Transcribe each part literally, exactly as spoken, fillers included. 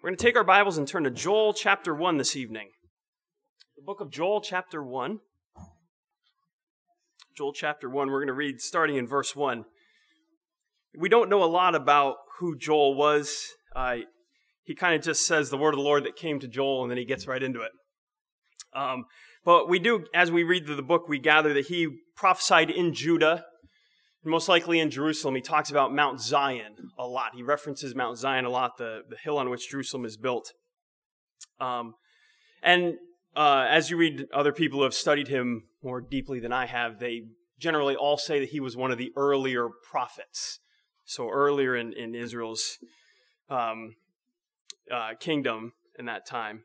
We're going to take our Bibles and turn to Joel chapter one this evening. The book of Joel chapter one. Joel chapter one, we're going to read starting in verse one. We don't know a lot about who Joel was. Uh, he kind of just says the word of the Lord that came to Joel, and then he gets right into it. Um, but we do, as we read through the book, we gather that he prophesied in Judah, most likely in Jerusalem. He talks about Mount Zion a lot. He references Mount Zion a lot, the, the hill on which Jerusalem is built. Um, and uh, as you read other people who have studied him more deeply than I have, they generally all say that he was one of the earlier prophets. So earlier in, in Israel's um, uh, kingdom in that time.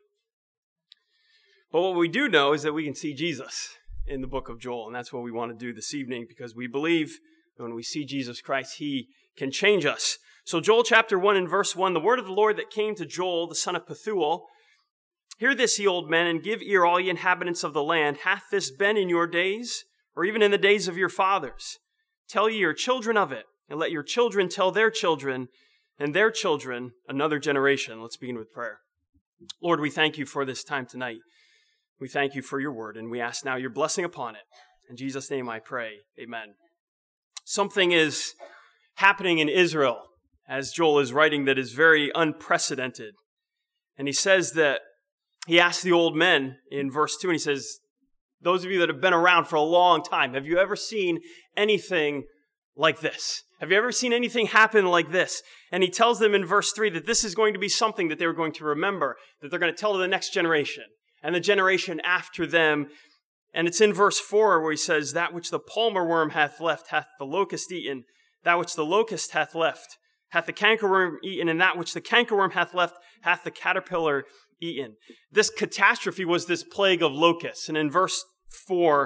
But what we do know is that we can see Jesus in the book of Joel. And that's what we want to do this evening, because we believe when we see Jesus Christ, he can change us. So Joel chapter one and verse one, the word of the Lord that came to Joel, the son of Pethuel. Hear this, ye old men, and give ear, all ye inhabitants of the land. Hath this been in your days, or even in the days of your fathers? Tell ye your children of it, and let your children tell their children, and their children another generation. Let's begin with prayer. Lord, we thank you for this time tonight. We thank you for your word, and we ask now your blessing upon it. In Jesus' name I pray, amen. Something is happening in Israel, as Joel is writing, that is very unprecedented. And he says that, he asks the old men in verse two, and he says, those of you that have been around for a long time, have you ever seen anything like this? Have you ever seen anything happen like this? And he tells them in verse three that this is going to be something that they're going to remember, that they're going to tell to the next generation, and the generation after them. And it's in verse four where he says, that which the palmer worm hath left, hath the locust eaten. That which the locust hath left, hath the cankerworm eaten. And that which the cankerworm hath left, hath the caterpillar eaten. This catastrophe was this plague of locusts. And in verse four,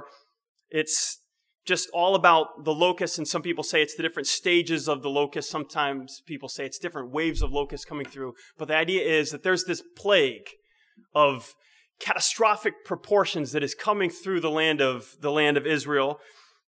it's just all about the locusts. And some people say it's the different stages of the locust. Sometimes people say it's different waves of locusts coming through. But the idea is that there's this plague of catastrophic proportions that is coming through the land of the land of Israel.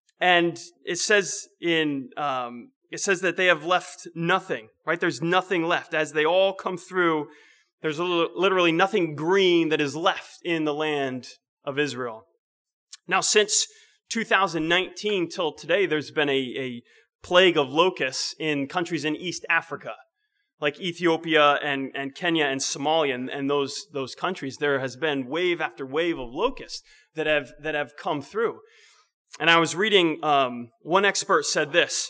And it says in um, it says that they have left nothing, right? There's nothing left. As they all come through, there's literally nothing green that is left in the land of Israel. Now, since two thousand nineteen till today, there's been a, a plague of locusts in countries in East Africa, like Ethiopia and, and Kenya and Somalia and, and those, those countries. There has been wave after wave of locusts that have, that have come through. And I was reading, um, one expert said this.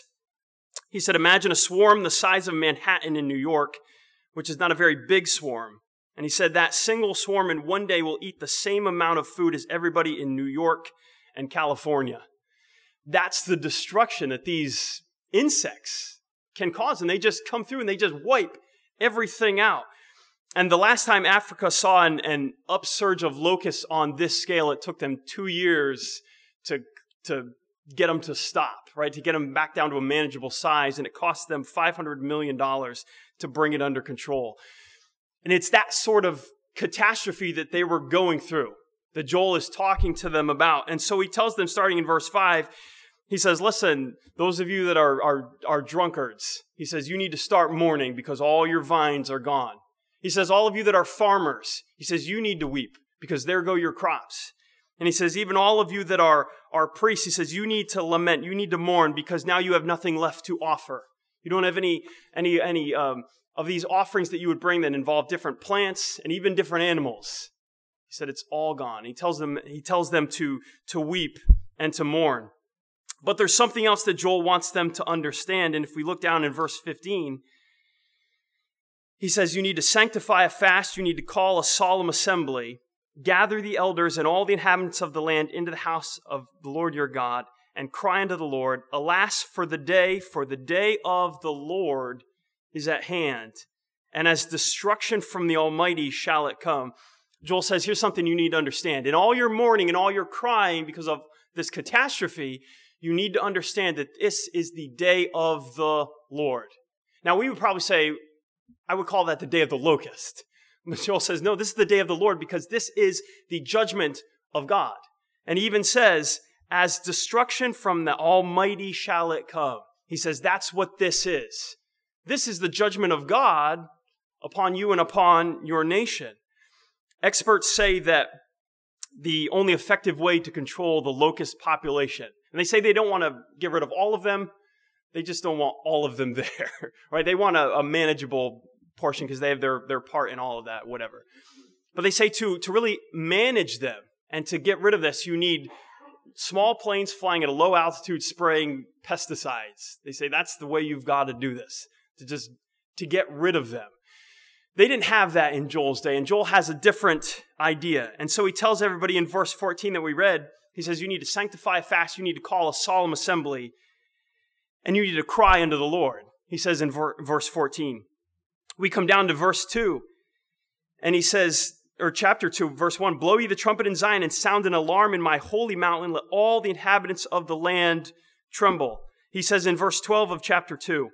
He said, imagine a swarm the size of Manhattan in New York, which is not a very big swarm. And he said that single swarm in one day will eat the same amount of food as everybody in New York and California. That's the destruction that these insects can cause, and they just come through and they just wipe everything out. And the last time Africa saw an, an upsurge of locusts on this scale, it took them two years to, to get them to stop, right? To get them back down to a manageable size, and it cost them five hundred million dollars to bring it under control. And it's that sort of catastrophe that they were going through, that Joel is talking to them about. And so he tells them, starting in verse five, he says, listen, those of you that are, are, are drunkards, he says, you need to start mourning because all your vines are gone. He says, all of you that are farmers, he says, you need to weep because there go your crops. And he says, even all of you that are, are priests, he says, you need to lament, you need to mourn because now you have nothing left to offer. You don't have any, any, any um, of these offerings that you would bring that involve different plants and even different animals. He said, it's all gone. He tells them, he tells them to, to weep and to mourn. But there's something else that Joel wants them to understand. And if we look down in verse fifteen, he says, you need to sanctify a fast. You need to call a solemn assembly. Gather the elders and all the inhabitants of the land into the house of the Lord your God and cry unto the Lord, alas for the day, for the day of the Lord is at hand. And as destruction from the Almighty shall it come. Joel says, here's something you need to understand. In all your mourning and all your crying because of this catastrophe, you need to understand that this is the day of the Lord. Now, we would probably say, I would call that the day of the locust. But Joel says, no, this is the day of the Lord because this is the judgment of God. And he even says, as destruction from the Almighty shall it come. He says, that's what this is. This is the judgment of God upon you and upon your nation. Experts say that the only effective way to control the locust population, and they say they don't want to get rid of all of them, they just don't want all of them there, right? They want a, a manageable portion because they have their, their part in all of that, whatever. But they say to, to really manage them and to get rid of this, you need small planes flying at a low altitude spraying pesticides. They say that's the way you've got to do this, to just to get rid of them. They didn't have that in Joel's day, and Joel has a different idea. And so he tells everybody in verse fourteen that we read, he says, you need to sanctify a fast, you need to call a solemn assembly, and you need to cry unto the Lord. He says in ver- verse fourteen. We come down to verse two, and he says, or chapter two, verse one, blow ye the trumpet in Zion and sound an alarm in my holy mountain. Let all the inhabitants of the land tremble. He says in verse twelve of chapter two,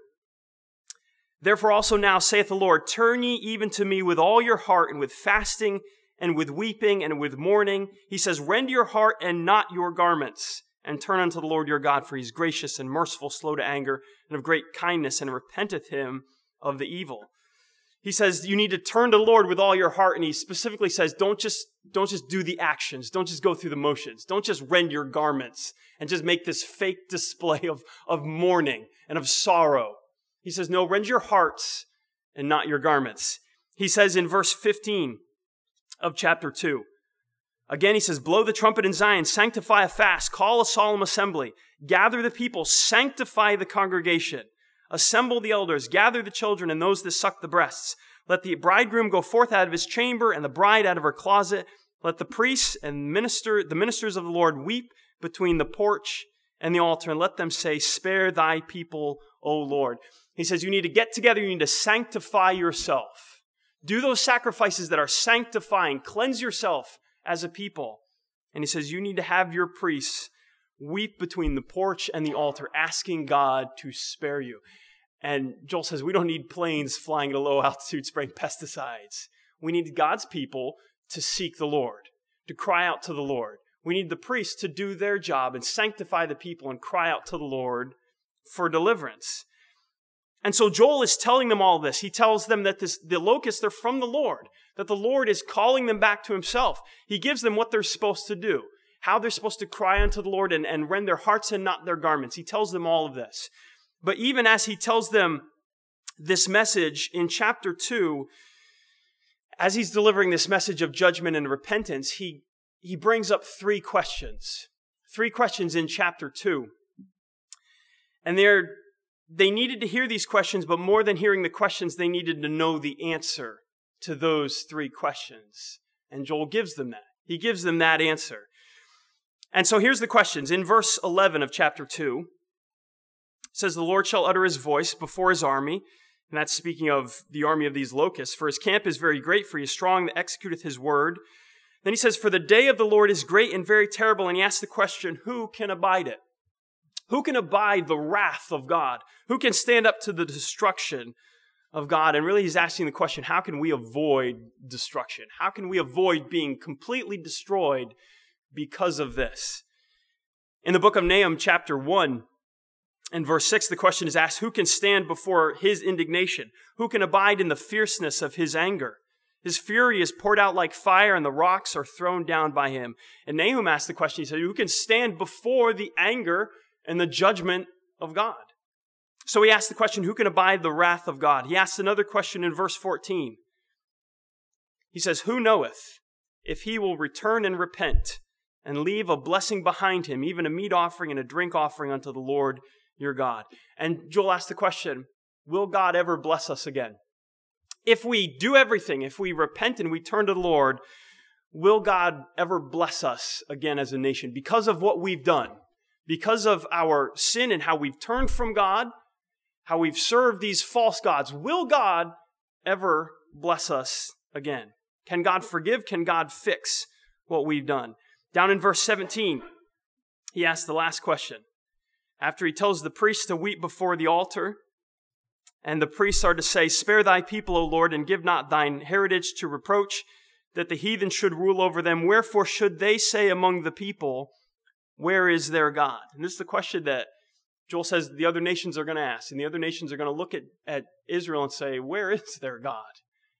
therefore also now saith the Lord, turn ye even to me with all your heart and with fasting and with weeping and with mourning. He says, rend your heart and not your garments, and turn unto the Lord your God, for he is gracious and merciful, slow to anger, and of great kindness, and repenteth him of the evil. He says you need to turn to the Lord with all your heart, and he specifically says don't just, don't just do the actions. Don't just go through the motions. Don't just rend your garments and just make this fake display of, of mourning and of sorrow. He says, no, rend your hearts and not your garments. He says in verse fifteen of chapter two, again he says, blow the trumpet in Zion, sanctify a fast, call a solemn assembly, gather the people, sanctify the congregation. Assemble the elders, gather the children and those that suck the breasts. Let the bridegroom go forth out of his chamber and the bride out of her closet. Let the priests and minister, the ministers of the Lord weep between the porch and the altar, and let them say, spare thy people, O Lord. He says you need to get together, you need to sanctify yourself. Do those sacrifices that are sanctifying. Cleanse yourself as a people. And he says you need to have your priests weep between the porch and the altar, asking God to spare you. And Joel says we don't need planes flying at a low altitude spraying pesticides. We need God's people to seek the Lord, to cry out to the Lord. We need the priests to do their job and sanctify the people and cry out to the Lord for deliverance. And so Joel is telling them all this. He tells them that this, the locusts, they're from the Lord, that the Lord is calling them back to himself. He gives them what they're supposed to do, how they're supposed to cry unto the Lord and, and rend their hearts and not their garments. He tells them all of this. But even as he tells them this message in chapter two, as he's delivering this message of judgment and repentance, he, he brings up three questions. Three questions in chapter two. And they're, they needed to hear these questions, but more than hearing the questions, they needed to know the answer to those three questions. And Joel gives them that. He gives them that answer. And so here's the questions. In verse eleven of chapter two, it says, the Lord shall utter his voice before his army. And that's speaking of the army of these locusts. For his camp is very great, for he is strong that executeth his word. Then he says, for the day of the Lord is great and very terrible. And he asks the question, who can abide it? Who can abide the wrath of God? Who can stand up to the destruction of God? And really he's asking the question, how can we avoid destruction? How can we avoid being completely destroyed because of this? In the book of Nahum, chapter one, and verse six, the question is asked, who can stand before his indignation? Who can abide in the fierceness of his anger? His fury is poured out like fire, and the rocks are thrown down by him. And Nahum asked the question, he said, who can stand before the anger and the judgment of God? So he asked the question, who can abide the wrath of God? He asks another question in verse fourteen. He says, who knoweth if he will return and repent and leave a blessing behind him, even a meat offering and a drink offering unto the Lord your God? And Joel asked the question, will God ever bless us again? If we do everything, if we repent and we turn to the Lord, will God ever bless us again as a nation because of what we've done? Because of our sin and how we've turned from God, how we've served these false gods, will God ever bless us again? Can God forgive? Can God fix what we've done? Down in verse seventeen, he asks the last question. After he tells the priests to weep before the altar, and the priests are to say, spare thy people, O Lord, and give not thine heritage to reproach, that the heathen should rule over them. Wherefore should they say among the people, where is their God? And this is the question that Joel says the other nations are going to ask. And the other nations are going to look at, at Israel and say, where is their God?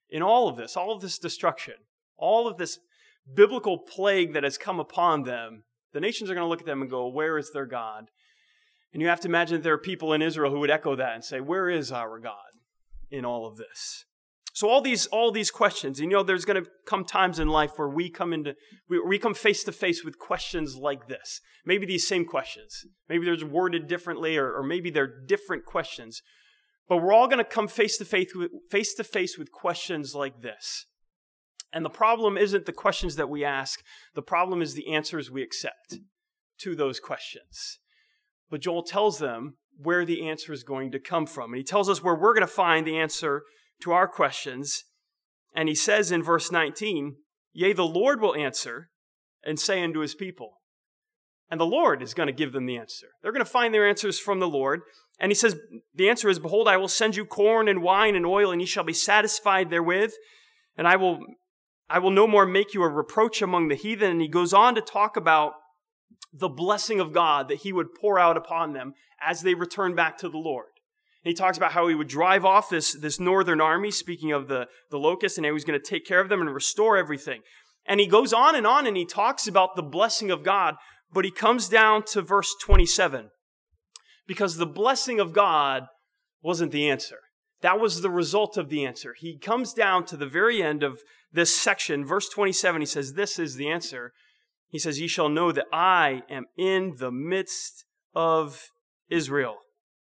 in all of this, all of this destruction, all of this biblical plague that has come upon them, the nations are going to look at them and go, where is their God? And you have to imagine that there are people in Israel who would echo that and say, where is our God in all of this? So all these all these questions, you know, there's going to come times in life where we come into, we, we come face to face with questions like this. Maybe these same questions. Maybe they're worded differently, or, or maybe they're different questions. But we're all going to come face to face with, face to face with questions like this. And the problem isn't the questions that we ask. The problem is the answers we accept to those questions. But Joel tells them where the answer is going to come from. And he tells us where we're going to find the answer to our questions. And he says in verse nineteen, yea, the Lord will answer and say unto his people. And the Lord is going to give them the answer. They're going to find their answers from the Lord. And he says, the answer is, behold, I will send you corn and wine and oil, and ye shall be satisfied therewith. And I will, I will no more make you a reproach among the heathen. And he goes on to talk about the blessing of God that he would pour out upon them as they return back to the Lord. And he talks about how he would drive off this, this northern army, speaking of the, the locusts, and how he was going to take care of them and restore everything. And he goes on and on, and he talks about the blessing of God, but he comes down to verse twenty-seven. Because the blessing of God wasn't the answer. That was the result of the answer. He comes down to the very end of this section, verse twenty-seven, he says, this is the answer. He says, ye shall know that I am in the midst of Israel,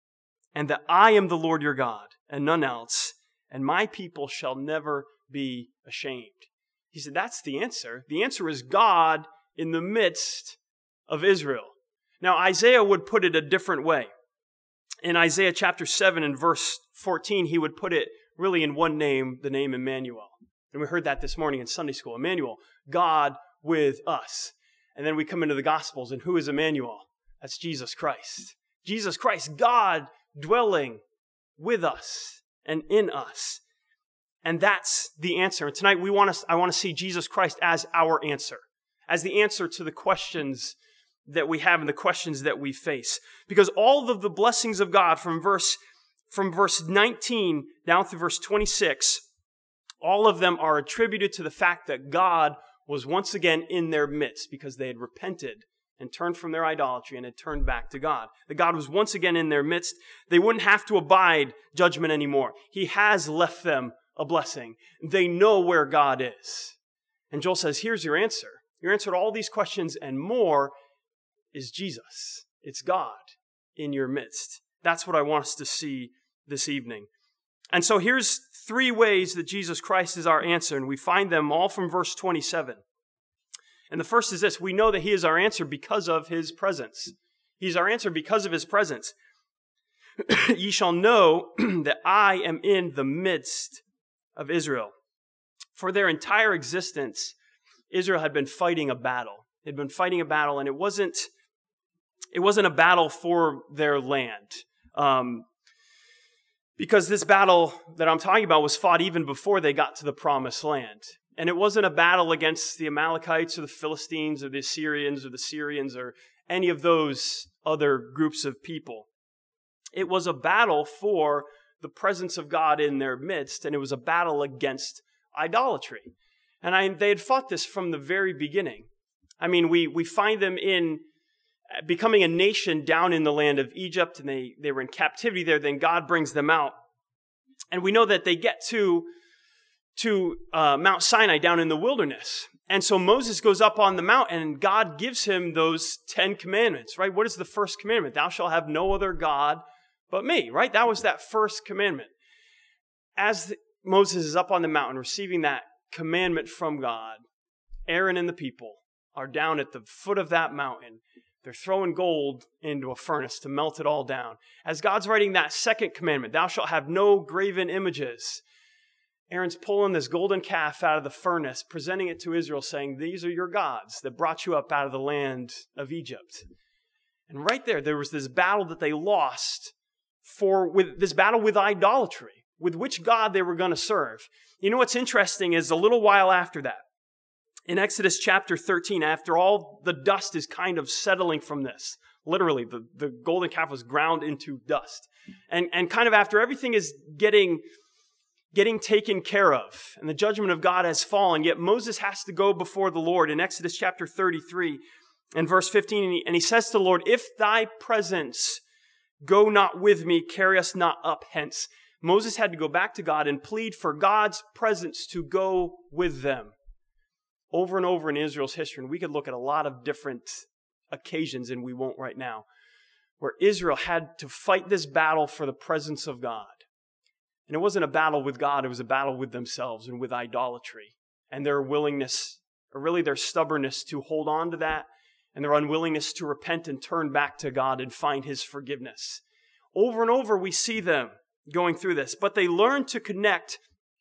and that I am the Lord your God, and none else, and my people shall never be ashamed. He said, that's the answer. The answer is God in the midst of Israel. Now, Isaiah would put it a different way. In Isaiah chapter seven and verse fourteen, he would put it really in one name, the name Emmanuel. And we heard that this morning in Sunday school. Emmanuel, God with us. And then we come into the Gospels, and who is Emmanuel? That's Jesus Christ. Jesus Christ, God dwelling with us and in us. And that's the answer. And tonight we want to, I want to see Jesus Christ as our answer, as the answer to the questions that we have and the questions that we face. Because all of the blessings of God from verse, from verse nineteen down through verse twenty-six, all of them are attributed to the fact that God was once again in their midst because they had repented and turned from their idolatry and had turned back to God. That God was once again in their midst. They wouldn't have to abide judgment anymore. He has left them a blessing. They know where God is. And Joel says, here's your answer. Your answer to all these questions and more is Jesus. It's God in your midst. That's what I want us to see this evening. And so here's three ways that Jesus Christ is our answer, and we find them all from verse twenty-seven. And the first is this: we know that he is our answer because of his presence. He's our answer because of his presence. Ye shall know that I am in the midst of Israel. For their entire existence, Israel had been fighting a battle. They'd been fighting a battle, and it wasn't, it wasn't a battle for their land. Um, because this battle that I'm talking about was fought even before they got to the promised land. And it wasn't a battle against the Amalekites or the Philistines or the Assyrians or the Syrians or any of those other groups of people. It was a battle for the presence of God in their midst, and it was a battle against idolatry. And I, they had fought this from the very beginning. I mean, we, we find them in becoming a nation down in the land of Egypt, and they, they were in captivity there. Then God brings them out. And we know that they get to, to uh, Mount Sinai down in the wilderness. And so Moses goes up on the mountain, and God gives him those Ten Commandments, right? What is the first commandment? Thou shalt have no other God but me, right? That was that first commandment. As the, Moses is up on the mountain receiving that commandment from God, Aaron and the people are down at the foot of that mountain. They're throwing gold into a furnace to melt it all down. As God's writing that second commandment, thou shalt have no graven images, Aaron's pulling this golden calf out of the furnace, presenting it to Israel, saying, these are your gods that brought you up out of the land of Egypt. And right there, there was this battle that they lost for with this battle with idolatry, with which God they were going to serve. You know what's interesting is a little while after that, in Exodus chapter thirteen, after all the dust is kind of settling from this, literally the, the golden calf was ground into dust. And, and kind of after everything is getting, getting taken care of, and the judgment of God has fallen, yet Moses has to go before the Lord in Exodus chapter thirty-three and verse fifteen, and he, and he says to the Lord, "If thy presence go not with me, carry us not up hence." Moses had to go back to God and plead for God's presence to go with them. Over and over in Israel's history, and we could look at a lot of different occasions, and we won't right now, where Israel had to fight this battle for the presence of God. And it wasn't a battle with God, it was a battle with themselves and with idolatry. And their willingness, or really their stubbornness to hold on to that, and their unwillingness to repent and turn back to God and find His forgiveness. Over and over we see them going through this, but they learn to connect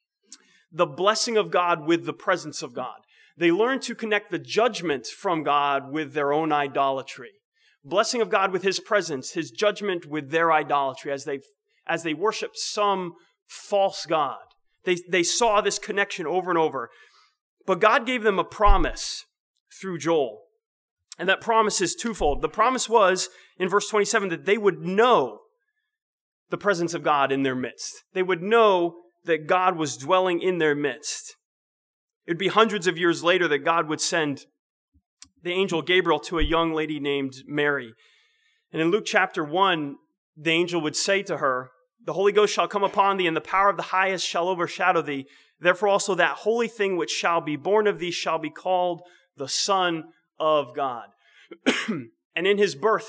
the blessing of God with the presence of God. They learn to connect the judgment from God with their own idolatry. Blessing of God with His presence, His judgment with their idolatry as they as they worshiped some false god. They, they saw this connection over and over. But God gave them a promise through Joel. And that promise is twofold. The promise was, in verse twenty-seven, that they would know the presence of God in their midst. They would know that God was dwelling in their midst. It would be hundreds of years later that God would send the angel Gabriel to a young lady named Mary. And in Luke chapter one, the angel would say to her, "The Holy Ghost shall come upon thee, and the power of the highest shall overshadow thee. Therefore also that holy thing which shall be born of thee shall be called the Son of God." And in His birth,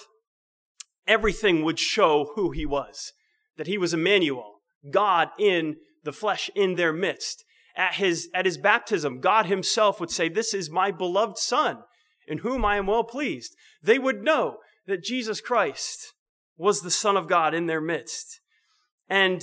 everything would show who He was. That He was Emmanuel, God in the flesh in their midst. At his, at his baptism, God Himself would say, "This is my beloved Son, in whom I am well pleased." They would know that Jesus Christ was the Son of God in their midst. And,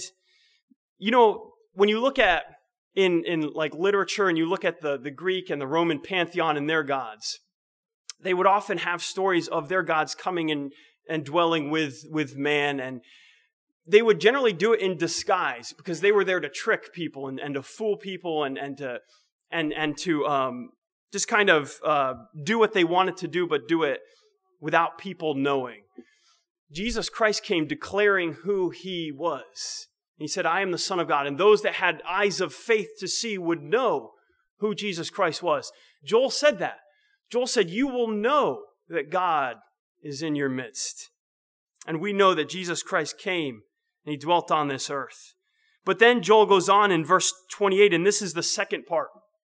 you know, when you look at, in, in like literature, and you look at the, the Greek and the Roman pantheon and their gods, they would often have stories of their gods coming in and dwelling with, with man, and they would generally do it in disguise because they were there to trick people and, and to fool people and, and to and and to um, just kind of uh, do what they wanted to do, but do it without people knowing. Jesus Christ came declaring who He was. He said, "I am the Son of God," and those that had eyes of faith to see would know who Jesus Christ was. Joel said that. Joel said, "You will know that God is in your midst." And we know that Jesus Christ came and He dwelt on this earth. But then Joel goes on in verse twenty-eight, and this is the second part,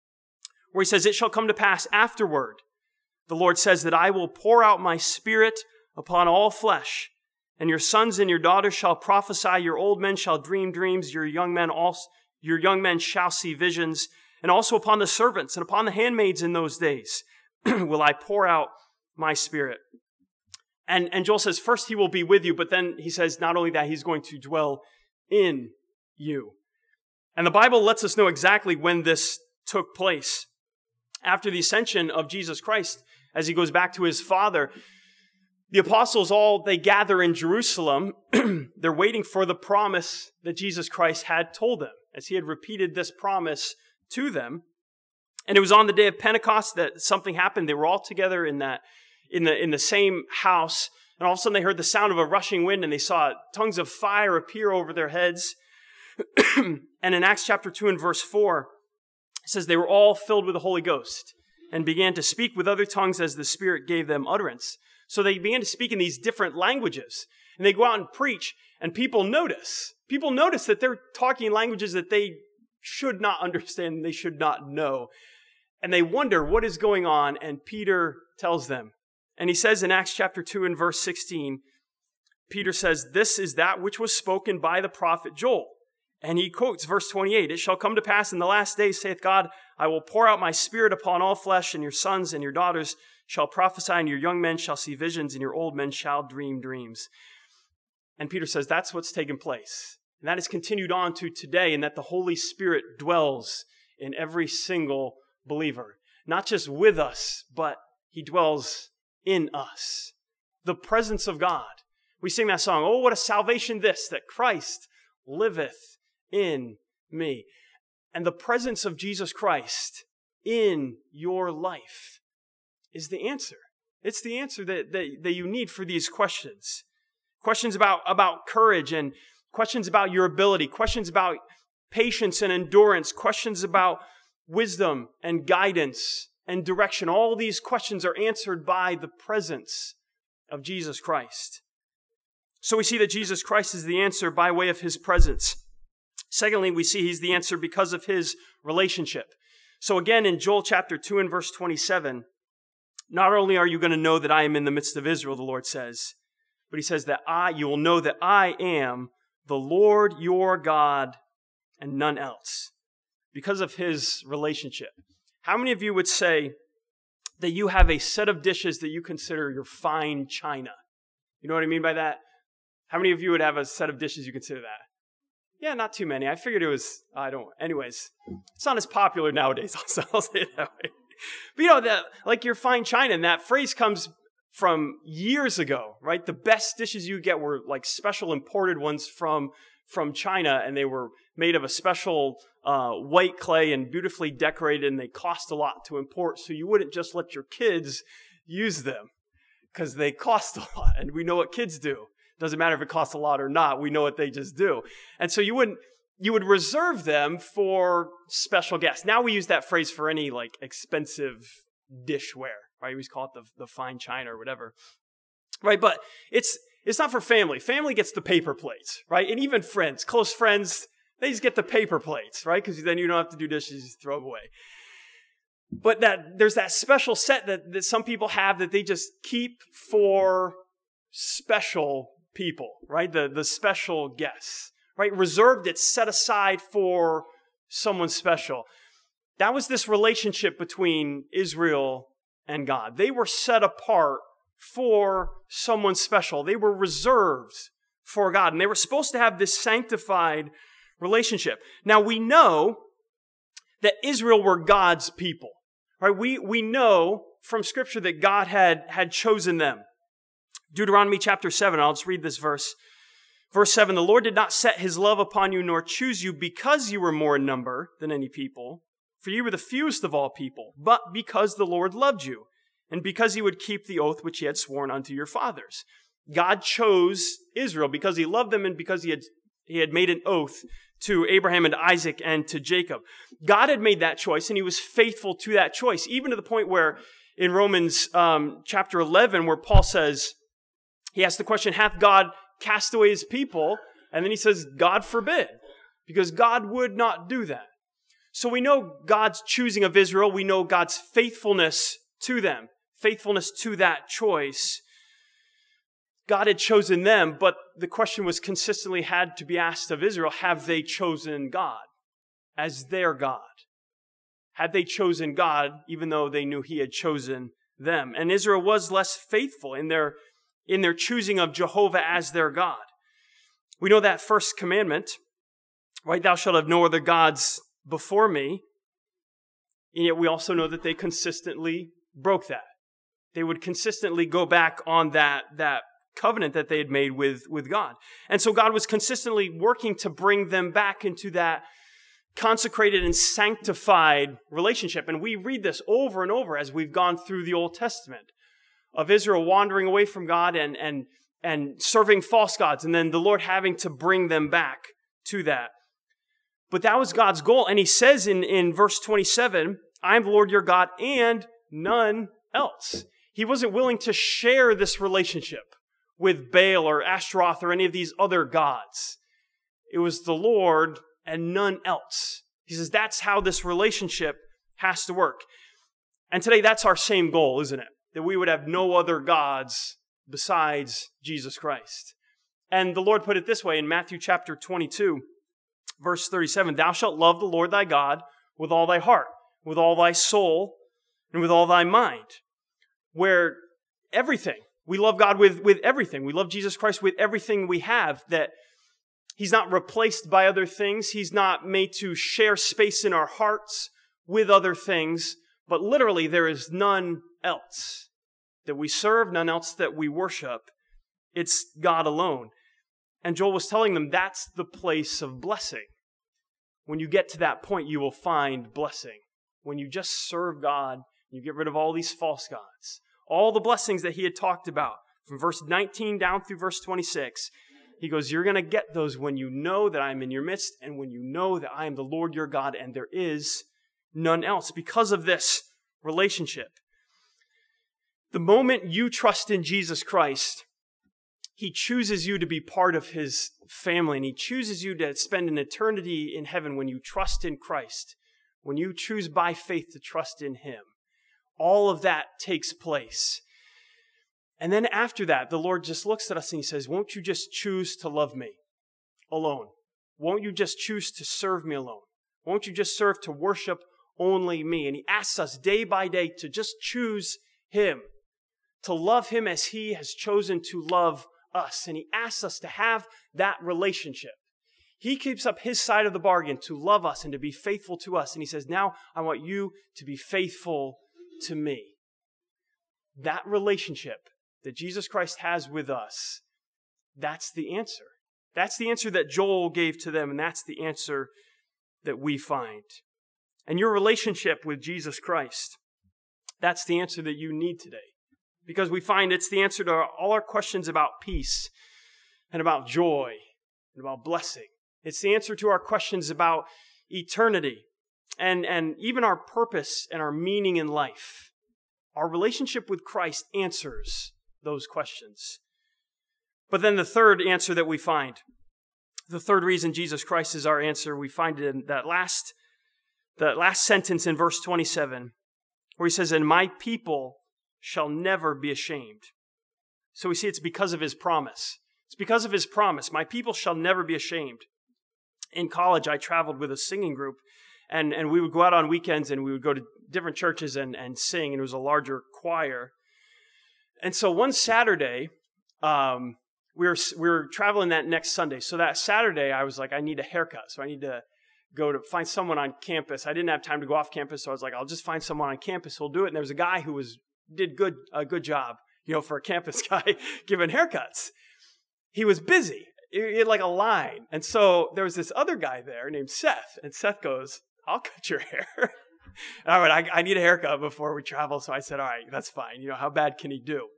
where he says, "It shall come to pass afterward, the Lord says, that I will pour out my Spirit upon all flesh, and your sons and your daughters shall prophesy, your old men shall dream dreams, your young men also, your young men shall see visions, and also upon the servants and upon the handmaids in those days will I pour out my Spirit." And, and Joel says, first He will be with you, but then he says not only that, He's going to dwell in you. And the Bible lets us know exactly when this took place. After the ascension of Jesus Christ, as He goes back to His Father, the apostles all, they gather in Jerusalem. They're waiting for the promise that Jesus Christ had told them, as He had repeated this promise to them. And it was on the day of Pentecost that something happened. They were all together in that in the in the same house, and all of a sudden they heard the sound of a rushing wind, and they saw tongues of fire appear over their heads. And in Acts chapter two and verse four, it says they were all filled with the Holy Ghost and began to speak with other tongues as the Spirit gave them utterance. So they began to speak in these different languages, and they go out and preach, and people notice. People notice that they're talking languages that they should not understand, they should not know. And they wonder what is going on, and Peter tells them. And he says in Acts chapter two and verse sixteen, Peter says, "This is that which was spoken by the prophet Joel." And he quotes verse twenty-eight, "It shall come to pass in the last days, saith God, I will pour out my Spirit upon all flesh, and your sons and your daughters shall prophesy, and your young men shall see visions, and your old men shall dream dreams." And Peter says that's what's taken place. And that is continued on to today, and that the Holy Spirit dwells in every single believer. Not just with us, but He dwells in us. The presence of God. We sing that song, "Oh, what a salvation this, that Christ liveth in me." And the presence of Jesus Christ in your life is the answer. It's the answer that, that, that you need for these questions. Questions about, about courage, and questions about your ability, questions about patience and endurance, questions about wisdom and guidance and direction. All these questions are answered by the presence of Jesus Christ. So we see that Jesus Christ is the answer by way of his presence. Secondly, we see he's the answer because of his relationship. So again, in Joel chapter two and verse twenty-seven, not only are you going to know that I am in the midst of Israel, the Lord says, but he says that I, you will know that I am the Lord your God and none else, because of his relationship. How many of you would say that you have a set of dishes that you consider your fine china? You know what I mean by that? How many of you would have a set of dishes you consider that? Yeah, not too many. I figured it was, I don't, anyways, it's not as popular nowadays, also, I'll say it that way. But you know, that, like your fine china, and that phrase comes from years ago, right? The best dishes you get were like special imported ones from, from China, and they were made of a special uh, white clay and beautifully decorated, and they cost a lot to import, so you wouldn't just let your kids use them, because they cost a lot, and we know what kids do. Doesn't matter if it costs a lot or not. We know what they just do. And so you wouldn't, you would reserve them for special guests. Now we use that phrase for any like expensive dishware, right? We always call it the, the fine china or whatever, right? But it's, it's not for family. Family gets the paper plates, right? And even friends, close friends, they just get the paper plates, right? Because then you don't have to do dishes, you just throw them away. But that there's that special set that, that some people have that they just keep for special people, right? The, the special guests, right? Reserved, it's set aside for someone special. That was this relationship between Israel and God. They were set apart for someone special. They were reserved for God, and they were supposed to have this sanctified relationship. Now we know that Israel were God's people, right? We, we know from Scripture that God had, had chosen them. Deuteronomy chapter seven, I'll just read this verse. Verse seven, the Lord did not set his love upon you nor choose you because you were more in number than any people, for you were the fewest of all people, but because the Lord loved you, and because he would keep the oath which he had sworn unto your fathers. God chose Israel because he loved them and because he had, he had made an oath to Abraham and Isaac and to Jacob. God had made that choice, and he was faithful to that choice, even to the point where in Romans um, chapter eleven, where Paul says, he asks the question, hath God cast away his people? And then he says, God forbid, because God would not do that. So we know God's choosing of Israel. We know God's faithfulness to them, faithfulness to that choice. God had chosen them, but the question was consistently had to be asked of Israel, have they chosen God as their God? Had they chosen God, even though they knew he had chosen them? And Israel was less faithful in their in their choosing of Jehovah as their God. We know that first commandment, right? Thou shalt have no other gods before me. And yet we also know that they consistently broke that. They would consistently go back on that, that covenant that they had made with, with God. And so God was consistently working to bring them back into that consecrated and sanctified relationship. And we read this over and over as we've gone through the Old Testament, of Israel wandering away from God and, and, and serving false gods, and then the Lord having to bring them back to that. But that was God's goal. And he says in, in verse twenty-seven, I am the Lord your God and none else. He wasn't willing to share this relationship with Baal or Ashtaroth or any of these other gods. It was the Lord and none else. He says that's how this relationship has to work. And today that's our same goal, isn't it? That we would have no other gods besides Jesus Christ. And the Lord put it this way in Matthew chapter twenty-two, verse thirty-seven, thou shalt love the Lord thy God with all thy heart, with all thy soul, and with all thy mind. Where everything, we love God with, with everything. We love Jesus Christ with everything we have, that he's not replaced by other things. He's not made to share space in our hearts with other things, but literally there is none else that we serve, none else that we worship. It's God alone. And Joel was telling them that's the place of blessing. When you get to that point, you will find blessing. When you just serve God, you get rid of all these false gods. All the blessings that he had talked about from verse nineteen down through verse twenty-six, He goes, you're going to get those when you know that I'm in your midst and when you know that I am the Lord your God and there is none else because of this relationship. The moment you trust in Jesus Christ, He chooses you to be part of His family, and He chooses you to spend an eternity in heaven when you trust in Christ, when you choose by faith to trust in Him. All of that takes place. And then after that, the Lord just looks at us and He says, won't you just choose to love me alone? Won't you just choose to serve me alone? Won't you just serve to worship only me? And He asks us day by day to just choose Him, to love Him as He has chosen to love us. And He asks us to have that relationship. He keeps up His side of the bargain to love us and to be faithful to us. And He says, now I want you to be faithful to me. That relationship that Jesus Christ has with us, that's the answer. That's the answer that Joel gave to them, and that's the answer that we find. And your relationship with Jesus Christ, that's the answer that you need today. Because we find it's the answer to all our questions about peace and about joy and about blessing. It's the answer to our questions about eternity and, and even our purpose and our meaning in life. Our relationship with Christ answers those questions. But then the third answer that we find, the third reason Jesus Christ is our answer, we find it in that last, that last sentence in verse twenty-seven, where He says, and my people shall never be ashamed. So we see it's because of His promise. It's because of His promise. My people shall never be ashamed. In college, I traveled with a singing group, and, and we would go out on weekends and we would go to different churches and, and sing, and it was a larger choir. And so one Saturday, um, we were we were traveling that next Sunday. So that Saturday, I was like, I need a haircut. So I need to go to find someone on campus. I didn't have time to go off campus, so I was like, I'll just find someone on campus who'll do it. And there was a guy who was did good a good job, you know, for a campus guy giving haircuts. He was busy. He had like a line. And so there was this other guy there named Seth. And Seth goes, I'll cut your hair. And I went, I, I need a haircut before we travel. So I said, all right, that's fine. You know, how bad can he do?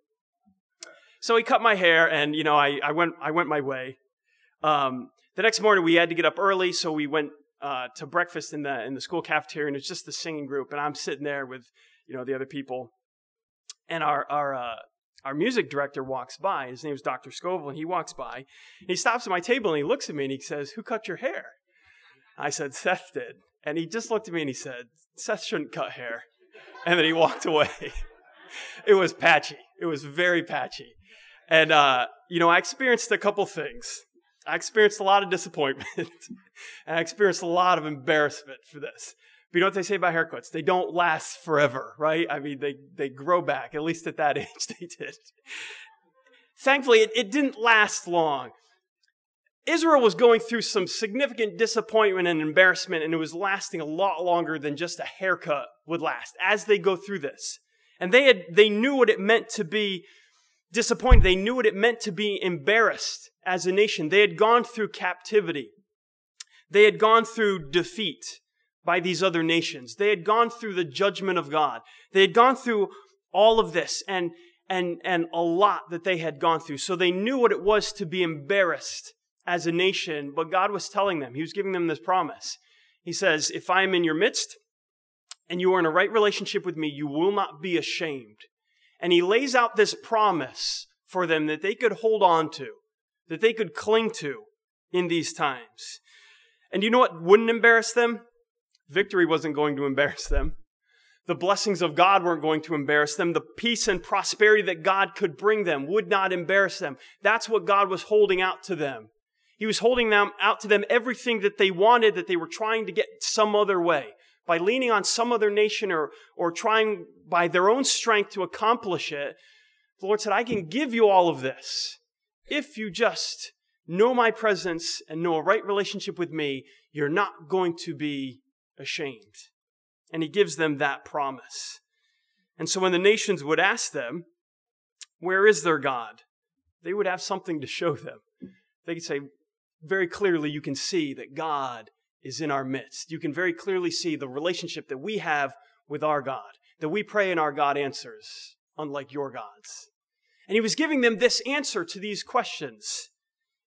So he cut my hair, and, you know, I, I went I went my way. Um, the next morning, we had to get up early, so we went uh, to breakfast in the in the school cafeteria, and it's just the singing group. And I'm sitting there with, you know, the other people. And our our uh, our music director walks by. His name is Doctor Scoville, and he walks by. And he stops at my table, and he looks at me, and he says, who cut your hair? I said, Seth did. And he just looked at me, and he said, Seth shouldn't cut hair. And then he walked away. It was patchy. It was very patchy. And, uh, you know, I experienced a couple things. I experienced a lot of disappointment. And I experienced a lot of embarrassment for this. But you know what they say about haircuts? They don't last forever, right? I mean, they, they grow back. At least at that age, they did. Thankfully, it, it didn't last long. Israel was going through some significant disappointment and embarrassment, and it was lasting a lot longer than just a haircut would last as they go through this. And they had they knew what it meant to be disappointed. They knew what it meant to be embarrassed as a nation. They had gone through captivity. They had gone through defeat by these other nations. They had gone through the judgment of God. They had gone through all of this and, and, and a lot that they had gone through. So they knew what it was to be embarrassed as a nation, but God was telling them, He was giving them this promise. He says, if I am in your midst and you are in a right relationship with me, you will not be ashamed. And He lays out this promise for them that they could hold on to, that they could cling to in these times. And you know what wouldn't embarrass them? Victory wasn't going to embarrass them. The blessings of God weren't going to embarrass them. The peace and prosperity that God could bring them would not embarrass them. That's what God was holding out to them. He was holding them out to them everything that they wanted, that they were trying to get some other way. By leaning on some other nation or, or trying by their own strength to accomplish it, the Lord said, I can give you all of this. If you just know my presence and know a right relationship with me, you're not going to be ashamed. And He gives them that promise. And so when the nations would ask them, where is their God? They would have something to show them. They could say, very clearly you can see that God is in our midst. You can very clearly see the relationship that we have with our God, that we pray and our God answers, unlike your gods. And He was giving them this answer to these questions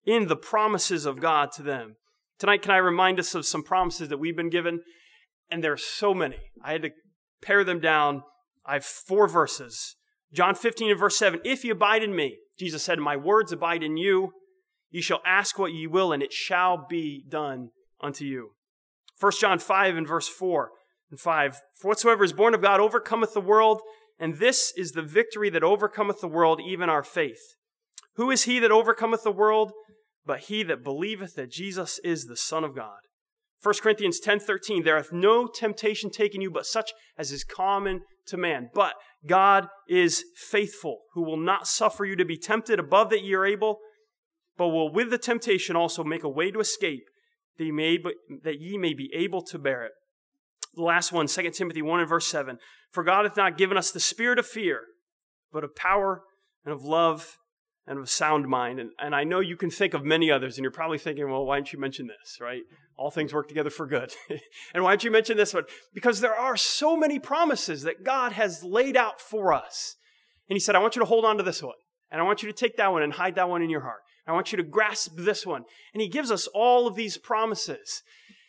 in the promises of God to them. Tonight, can I remind us of some promises that we've been given? And there are so many. I had to pare them down. I have four verses. John fifteen and verse seven, if you abide in me, Jesus said, my words abide in you. You shall ask what ye will, and it shall be done unto you. First John five and verse four and five, for whatsoever is born of God overcometh the world, and this is the victory that overcometh the world, even our faith. Who is he that overcometh the world? But he that believeth that Jesus is the Son of God. First Corinthians ten thirteen, there hath no temptation taken you, but such as is common to man. But God is faithful, who will not suffer you to be tempted above that ye are able, but will with the temptation also make a way to escape, that ye may, that ye may be able to bear it. The last one, Second Timothy one and verse seven, for God hath not given us the spirit of fear, but of power and of love and of sound mind. And, and I know you can think of many others, and you're probably thinking, well, why didn't you mention this, right? All things work together for good. And why didn't you mention this one? Because there are so many promises that God has laid out for us. And he said, I want you to hold on to this one. And I want you to take that one and hide that one in your heart. I want you to grasp this one. And he gives us all of these promises.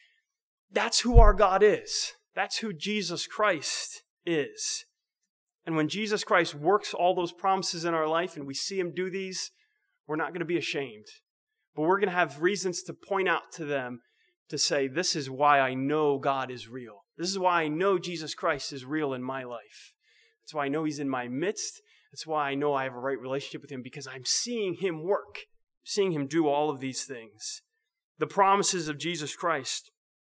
That's who our God is. That's who Jesus Christ is. And when Jesus Christ works all those promises in our life and we see him do these, we're not going to be ashamed. But we're going to have reasons to point out to them to say, this is why I know God is real. This is why I know Jesus Christ is real in my life. That's why I know he's in my midst. That's why I know I have a right relationship with him, because I'm seeing him work, seeing him do all of these things. The promises of Jesus Christ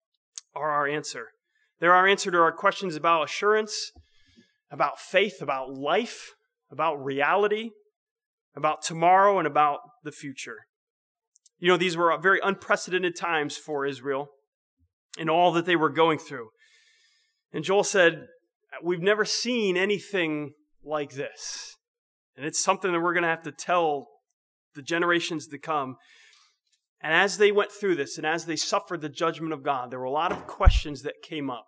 are our answer. They're our answer to our questions about assurance, about faith, about life, about reality, about tomorrow, and about the future. You know, these were very unprecedented times for Israel and all that they were going through. And Joel said, we've never seen anything like this. And it's something that we're going to have to tell the generations to come. And as they went through this, and as they suffered the judgment of God, there were a lot of questions that came up.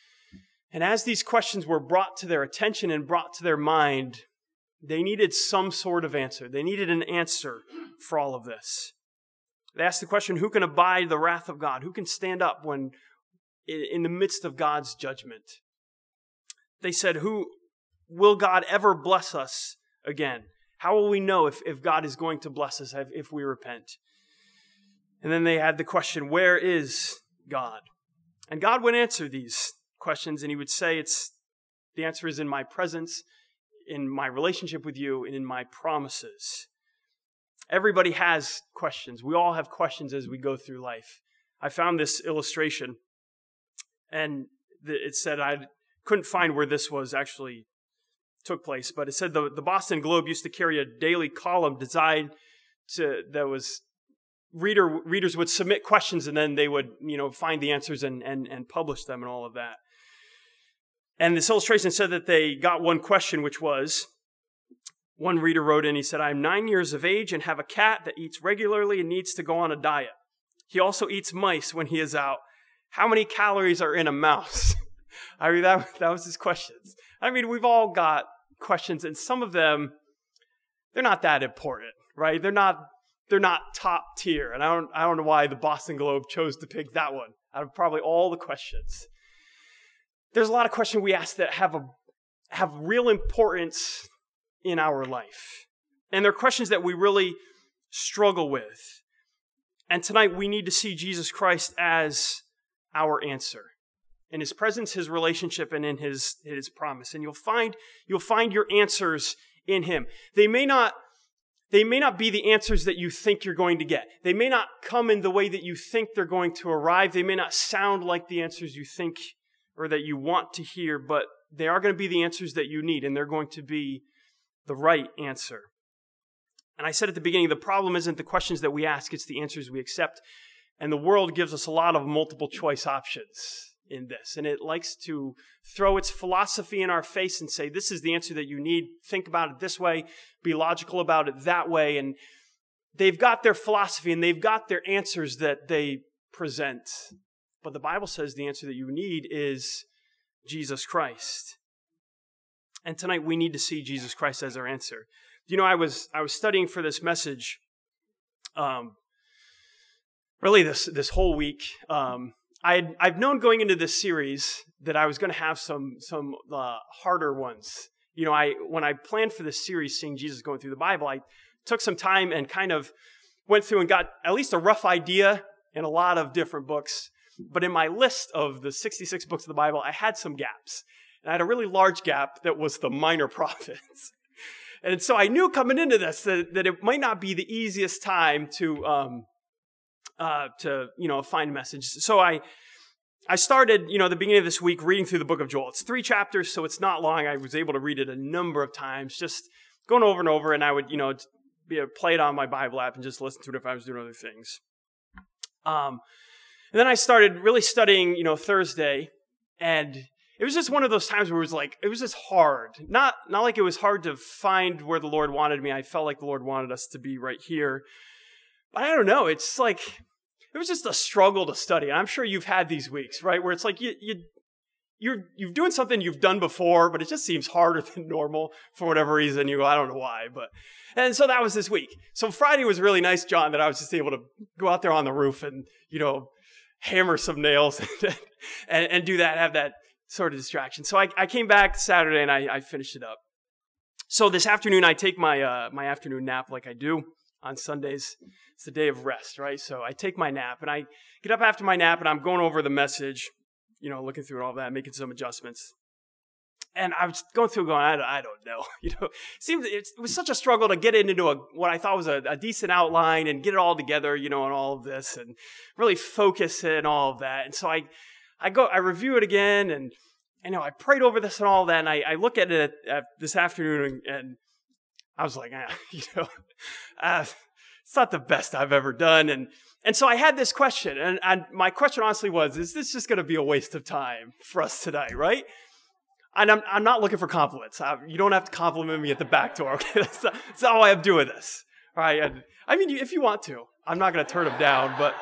And as these questions were brought to their attention and brought to their mind, they needed some sort of answer. They needed an answer for all of this. They asked the question, who can abide the wrath of God? Who can stand up when in the midst of God's judgment? They said, who will God ever bless us again? How will we know if, if God is going to bless us if we repent? And then they had the question, where is God? And God would answer these questions, and he would say, it's the answer is in my presence, in my relationship with you, and in my promises. Everybody has questions. We all have questions as we go through life. I found this illustration, and it said, I couldn't find where this was actually took place, but it said the, the Boston Globe used to carry a daily column designed to, that was, reader readers would submit questions, and then they would, you know, find the answers and, and, and publish them and all of that. And this illustration said that they got one question, which was, one reader wrote in, he said, I'm nine years of age and have a cat that eats regularly and needs to go on a diet. He also eats mice when he is out. How many calories are in a mouse? I mean, that, that was his questions. I mean, we've all got questions, and some of them, they're not that important, right? They're not, they're not top tier. And I don't, I don't know why the Boston Globe chose to pick that one out of probably all the questions. There's a lot of questions we ask that have a, have real importance in our life. And they're questions that we really struggle with. And tonight we need to see Jesus Christ as our answer. In his presence, his relationship, and in his, his promise. And you'll find, you'll find your answers in him. They may not, they may not be the answers that you think you're going to get. They may not come in the way that you think they're going to arrive. They may not sound like the answers you think or that you want to hear, but they are going to be the answers that you need, and they're going to be the right answer. And I said at the beginning, the problem isn't the questions that we ask, it's the answers we accept. And the world gives us a lot of multiple choice options in this. And it likes to throw its philosophy in our face and say, this is the answer that you need. Think about it this way. Be logical about it that way. And they've got their philosophy and they've got their answers that they present. But the Bible says the answer that you need is Jesus Christ. And tonight we need to see Jesus Christ as our answer. You know, I was I was studying for this message um, really this this whole week, um, I'd, I've known going into this series that I was going to have some some uh, harder ones. You know, I when I planned for this series, seeing Jesus going through the Bible, I took some time and kind of went through and got at least a rough idea in a lot of different books. But in my list of the sixty-six books of the Bible, I had some gaps. And I had a really large gap that was the minor prophets. And so I knew coming into this that, that it might not be the easiest time to, um, uh, to you know, find a message. So I I started, you know, the beginning of this week reading through the book of Joel. It's three chapters, so it's not long. I was able to read it a number of times, just going over and over. And I would, you know, be, play it on my Bible app and just listen to it if I was doing other things. Um, and then I started really studying, you know, Thursday, and it was just one of those times where it was like, it was just hard. Not, not like it was hard to find where the Lord wanted me. I felt like the Lord wanted us to be right here. But I don't know. It's like, it was just a struggle to study. And I'm sure you've had these weeks, right? Where it's like, you, you, you're, you're doing something you've done before, but it just seems harder than normal for whatever reason. You go, I don't know why, but, and so that was this week. So Friday was really nice, John, that I was just able to go out there on the roof and, you know, hammer some nails and, and do that, have that sort of distraction. So I, I came back Saturday and I, I finished it up. So this afternoon, I take my uh, my afternoon nap like I do on Sundays. It's the day of rest, right? So I take my nap and I get up after my nap and I'm going over the message, you know, looking through all that, making some adjustments. And I was going through going, I don't, I don't know. You know, it seemed it was such a struggle to get it into a, what I thought was a, a decent outline and get it all together, you know, and all of this and really focus it and all of that. And so I, I go, I review it again and, you know, I prayed over this and all that. And I, I look at it at, at this afternoon and, and I was like, ah, you know, uh, it's not the best I've ever done. And, and so I had this question and, and my question honestly was, is this just going to be a waste of time for us tonight? Right? And I'm, I'm not looking for compliments. I, you don't have to compliment me at the back door. Okay, that's not, that's not all I have to do with this. All right. And, I mean, if you want to, I'm not going to turn them down. But,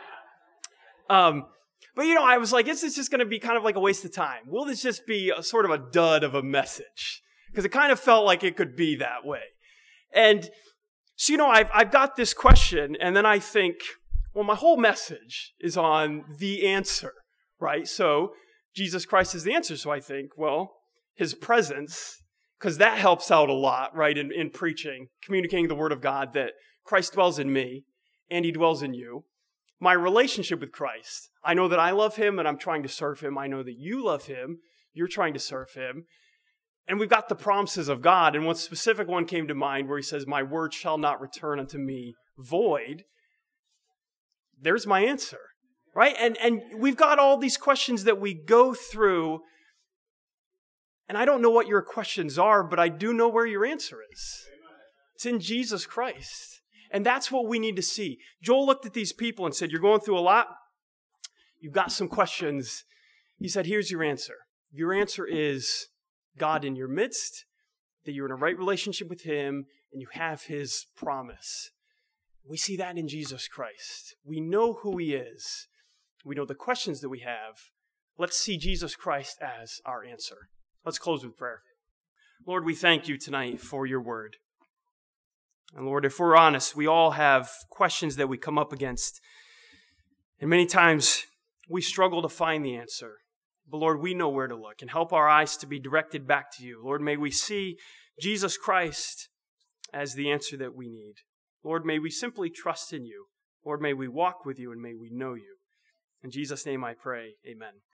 um, but you know, I was like, is this just going to be kind of like a waste of time? Will this just be a sort of a dud of a message? Because it kind of felt like it could be that way. And so, you know, I've I've got this question, and then I think, well, my whole message is on the answer, right? So Jesus Christ is the answer. So I think, well, his presence, because that helps out a lot, right, in, in preaching, communicating the word of God, that Christ dwells in me and he dwells in you. My relationship with Christ, I know that I love him and I'm trying to serve him. I know that you love him. You're trying to serve him. And we've got the promises of God. And one specific one came to mind where he says, my word shall not return unto me void. There's my answer. Right? And and we've got all these questions that we go through. And I don't know what your questions are, but I do know where your answer is. It's in Jesus Christ. And that's what we need to see. Joel looked at these people and said, you're going through a lot. You've got some questions. He said, here's your answer. Your answer is God in your midst, that you're in a right relationship with him, and you have his promise. We see that in Jesus Christ. We know who he is. We know the questions that we have. Let's see Jesus Christ as our answer. Let's close with prayer. Lord, we thank you tonight for your word. And Lord, if we're honest, we all have questions that we come up against. And many times we struggle to find the answer. But Lord, we know where to look and help our eyes to be directed back to you. Lord, may we see Jesus Christ as the answer that we need. Lord, may we simply trust in you. Lord, may we walk with you and may we know you. In Jesus' name I pray, amen.